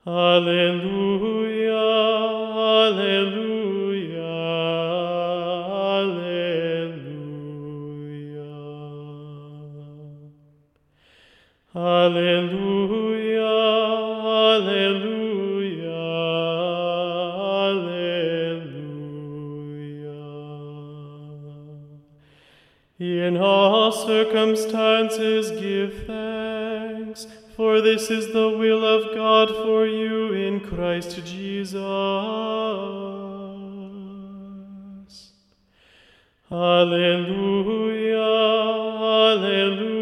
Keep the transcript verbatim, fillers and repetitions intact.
Alleluia, alleluia, alleluia. Alleluia, alleluia, alleluia. In all circumstances give thanks, for this is the will of God for you in Christ Jesus. Alleluia, alleluia.